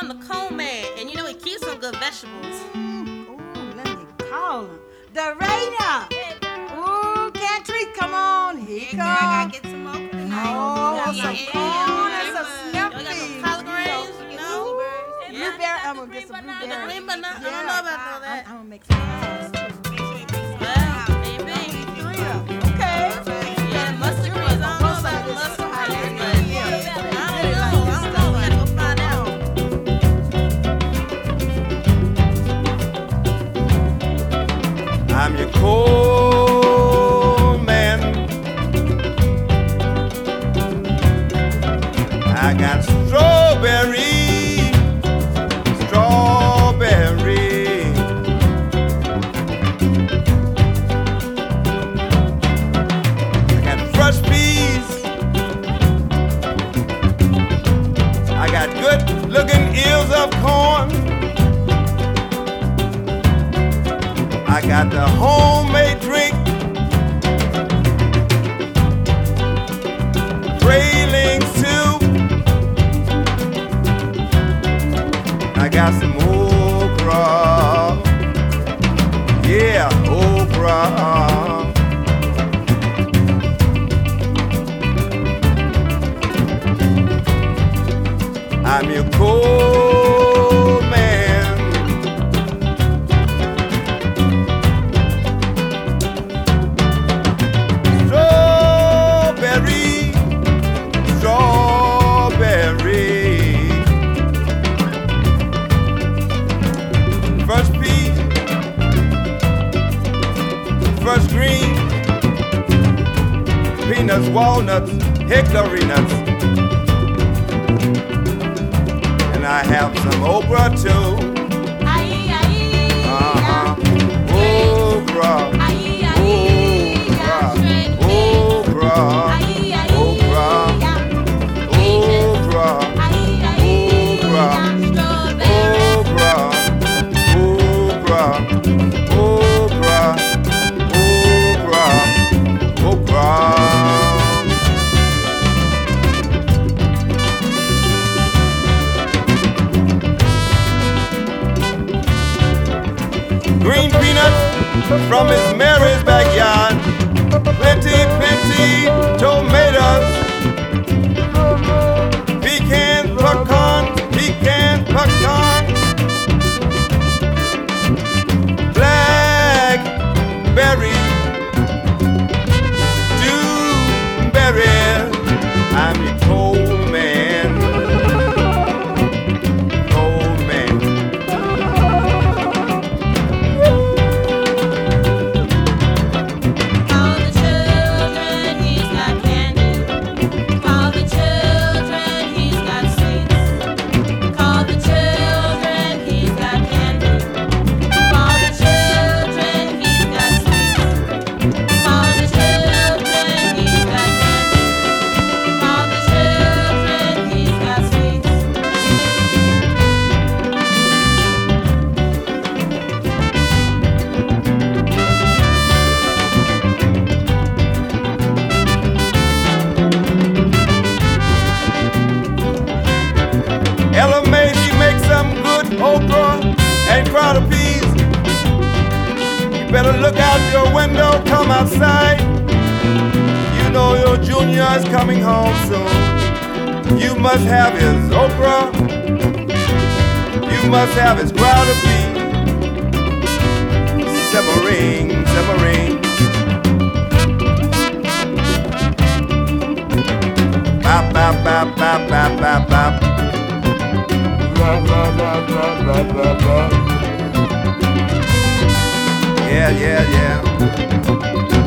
the Cone Man, and you know he keeps some good vegetables. Ooh, let me call him. Dorada! Ooh, Country, come on. Here I come. gotta get some more tonight. Oh, some corn and some snap Y'all got some peas. collard greens, you know? Blueberry. I'm going to get some The blueberry. green banana, I don't know about all that. I'm going to make some pies, too. Well, maybe. Three of them. Okay. Yeah, mustard greens, I don't know about the mustard greens, but Yeah. I don't know. We gotta go find out. I'm your cold man. I got strawberry. I got fresh peas. I got good looking ears of corn. I got the homemade drink, trailing soup. I got some okra, yeah, okra. I'm your cold man. Strawberry, strawberry. First pea, first green, peanuts, walnuts, hickory nuts, and I have some okra too. Okra, okra, okra, okra, okra, okra, okra, okra. Green peanuts from Miss Mary's backyard. Plenty, plenty tomatoes. Pecan, pecan, pecan, pecan. Blackberry, dewberry. I'm your cold man. Cold man. All the children, he's got candy. All the children, he's got sweets. All the children, he's got candy. All the children, he's got sweets. All the children, he's got candy. All the children, he's got sweets. Ella Mae, she makes some good okra and crowder peas. You better look out your window, come outside. You know your junior is coming home soon. You must have his okra. You must have his crowder peas. Simmering, simmering. Bop, bop, bop, bop, bop, bop, bop. Yeah, yeah, yeah.